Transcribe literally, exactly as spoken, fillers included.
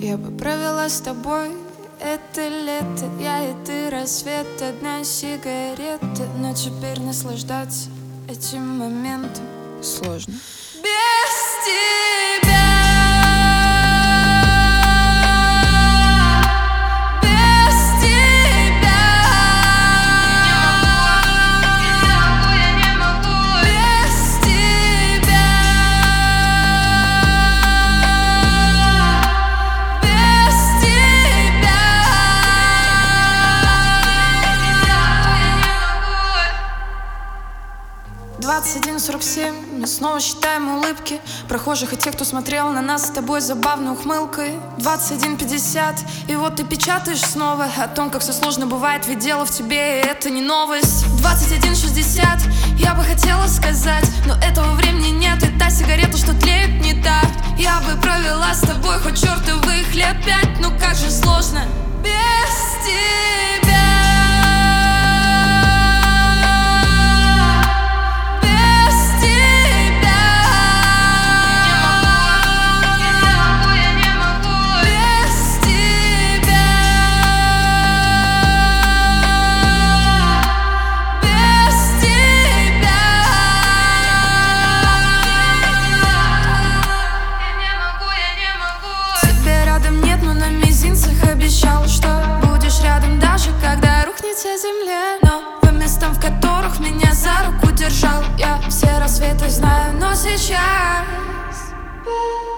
Я бы провела с тобой это лето, я и ты, рассвет, одна сигарета. Но теперь наслаждаться этим моментом сложно без тебя. двадцать один сорок семь, мы снова считаем улыбки прохожих и тех, кто смотрел на нас с тобой забавной ухмылкой. Двадцать один пятьдесят, и вот ты печатаешь снова о том, как все сложно бывает, ведь дело в тебе, и это не новость. Двадцать один шестьдесят, я бы хотела сказать, но этого времени нет, и та сигарета, что тлеет, не та. Я бы провела с тобой хоть чертовых лет пять, ну как же сложно без тебя. Обещал, что будешь рядом даже когда рухнет вся земля. Но по местам, в которых меня за руку держал, я все рассветы знаю, но сейчас